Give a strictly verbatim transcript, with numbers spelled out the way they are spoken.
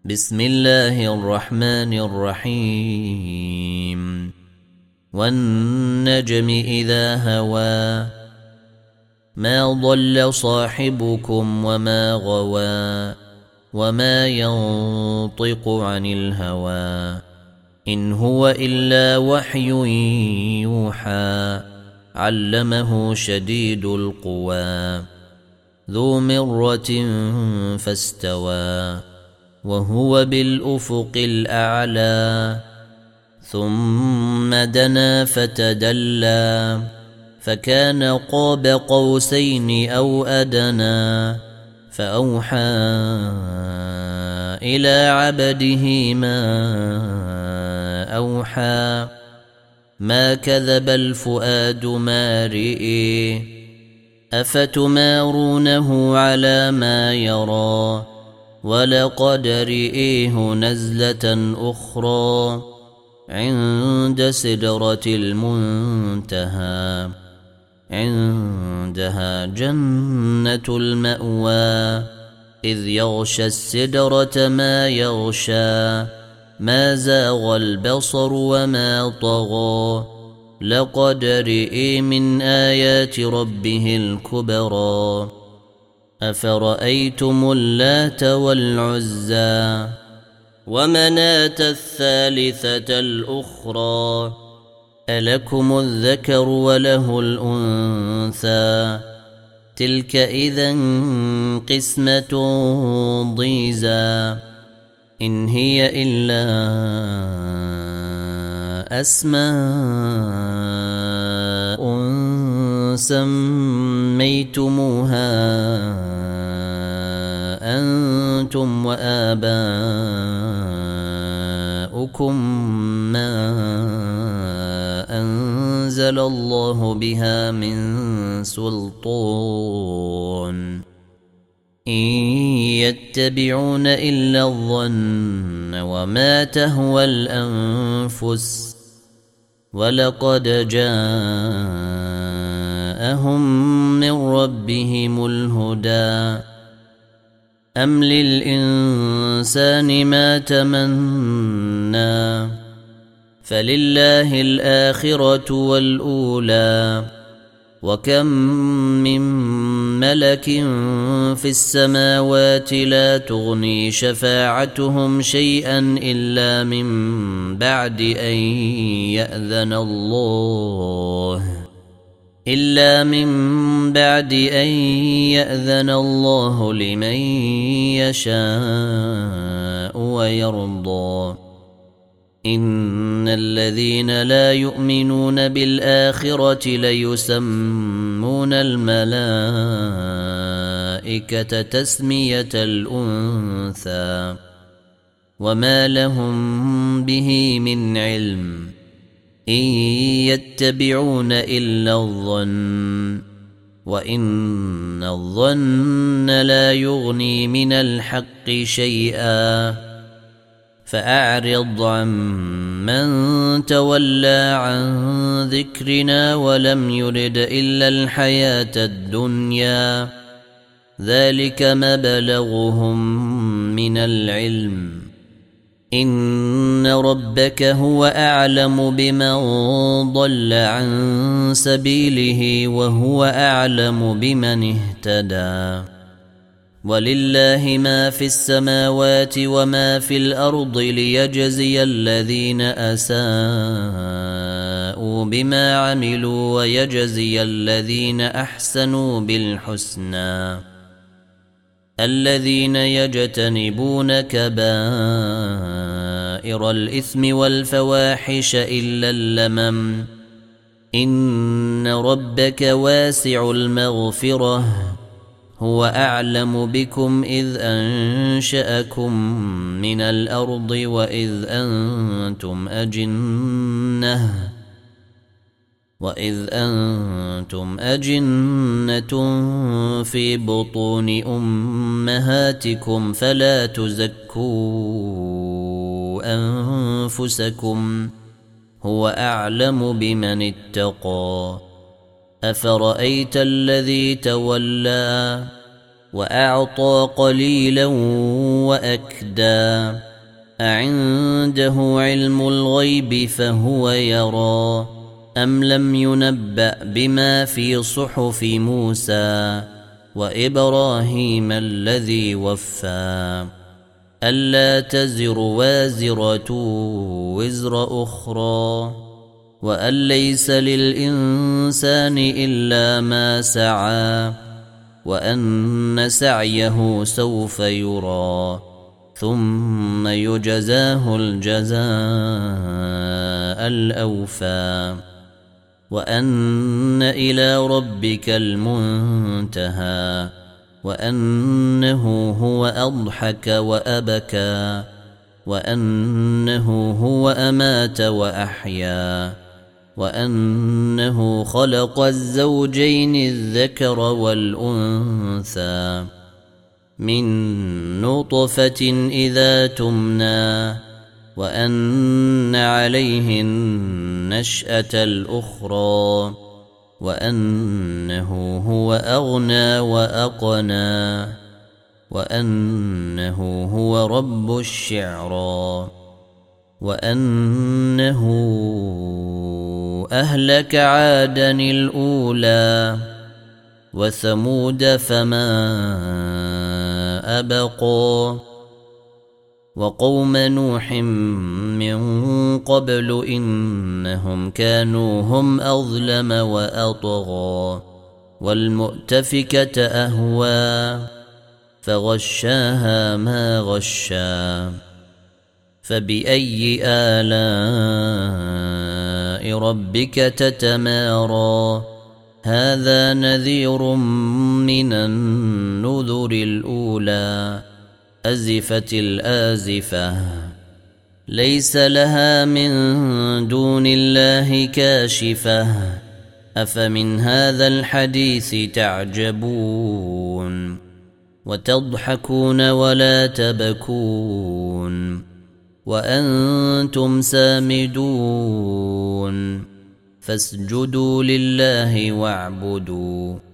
بسم الله الرحمن الرحيم والنجم إذا هوى ما ضل صاحبكم وما غوى وما ينطق عن الهوى إن هو إلا وحي يوحى علمه شديد القوى ذو مرة فاستوى وهو بالأفق الأعلى ثم دنا فتدلى فكان قاب قوسين أو أدنى فأوحى إلى عبده ما أوحى ما كذب الفؤاد ما رئي أفتمارونه على ما يرى ولقد رئيه نزلة أخرى عند سدرة المنتهى عندها جنة المأوى إذ يغشى السدرة ما يغشى ما زاغ البصر وما طغى لقد رئي من آيات ربه الكبرى أفرأيتم اللات والعزى ومناة الثالثة الأخرى ألكم الذكر وله الأنثى تلك إذا قسمة ضيزى إن هي إلا أسماء سميتموها أنتم وآباؤكم ما أنزل الله بها من سلطان إن يتبعون إلا الظن وما تهوى الأنفس ولقد جاءهم من ربهم الهدى أم للإنسان ما تمنى فلله الآخرة والأولى وكم من ملك في السماوات لا تغني شفاعتهم شيئا إلا من بعد أن يأذن الله إلا من بعد أن يأذن الله لمن يشاء ويرضى إن الذين لا يؤمنون بالآخرة ليسمون الملائكة تسمية الأنثى وما لهم به من علم إن يتبعون إلا الظن وإن الظن لا يغني من الحق شيئا فأعرض عن من تولى عن ذكرنا ولم يرد إلا الحياة الدنيا ذلك مبلغهم من العلم إن ربك هو أعلم بمن ضل عن سبيله وهو أعلم بمن اهتدى ولله ما في السماوات وما في الأرض ليجزي الذين أساءوا بما عملوا ويجزي الذين أحسنوا بالحسنى الذين يجتنبون كبائر الإثم والفواحش إلا اللمم إن ربك واسع المغفرة هو أعلم بكم إذ أنشأكم من الأرض وإذ أنتم أجنة وإذ أنتم أجنة في بطون أمهاتكم فلا تزكوا أنفسكم هو أعلم بمن اتقى أفرأيت الذي تولى وأعطى قليلا وأكدى أعنده علم الغيب فهو يرى أم لم ينبأ بما في صحف موسى وإبراهيم الذي وفى ألا تزر وازرة وزر أخرى وأن ليس للإنسان إلا ما سعى وأن سعيه سوف يرى ثم يجزاه الجزاء الأوفى وأن إلى ربك المنتهى وأنه هو أضحك وأبكى وأنه هو أمات وأحيا وأنه خلق الزوجين الذكر والأنثى من نطفة إذا تمنى وأن عليه النشأة الأخرى وأنه هو أغنى وأقنى وأنه هو رب الشعرى وأنه أهلك عادا الأولى وثمود فما أبقى وقوم نوح من قبل إنهم كانوا هم أظلم وأطغى والمؤتفكة أهوى فغشاها ما غشا فبأي آلاء ربك تتمارى هذا نذير من النذر الأولى أزفت الآزفة ليس لها من دون الله كاشفة أفمن هذا الحديث تعجبون وتضحكون ولا تبكون وأنتم سامدون فاسجدوا لله واعبدوا